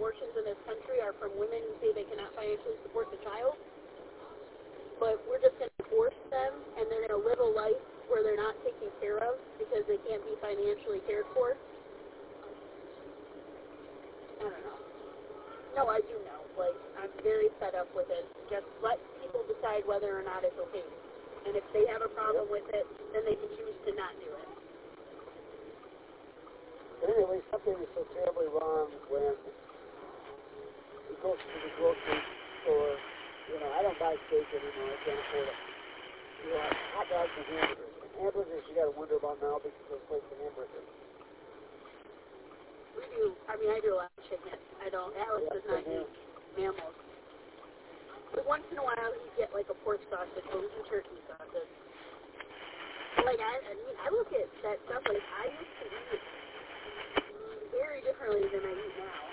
abortions in this country are from women who say they cannot financially support the child. But we're just going to force them, and they're going to live a life where they're not taken care of because they can't be financially cared for. I don't know. No, I do know. Like, I'm very fed up with it. Just let people decide whether or not it's okay. And if they have a problem with it, then they can choose to not do it. But anyway, something is so terribly wrong when you go to the grocery store. You know, I don't buy steak anymore. I can't afford it. You know, hot dogs and hamburgers. Hamburgers you got to wonder about now because they place the hamburgers. We do. I mean, I do a lot of chicken. I don't. Alice does not eat mammals. But once in a while, you get like a pork sausage or a turkey sausage. Like, I mean, I look at that stuff like I used to eat it very differently than I eat now.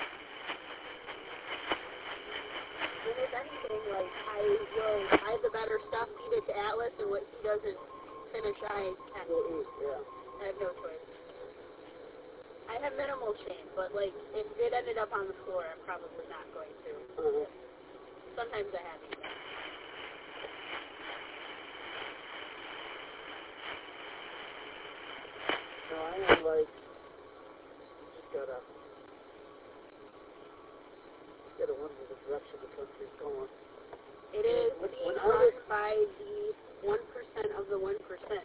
And if anything, like, I will buy the better stuff, feed it to Atlas, and what he doesn't finish, I have to eat. Yeah. I have no choice. I have minimal shame, but, like, if it ended up on the floor, I'm probably not going to. Sometimes I have eaten it. No, I am like, just gotta wonder the direction the country's going. It is being run by the 1% of the 1%.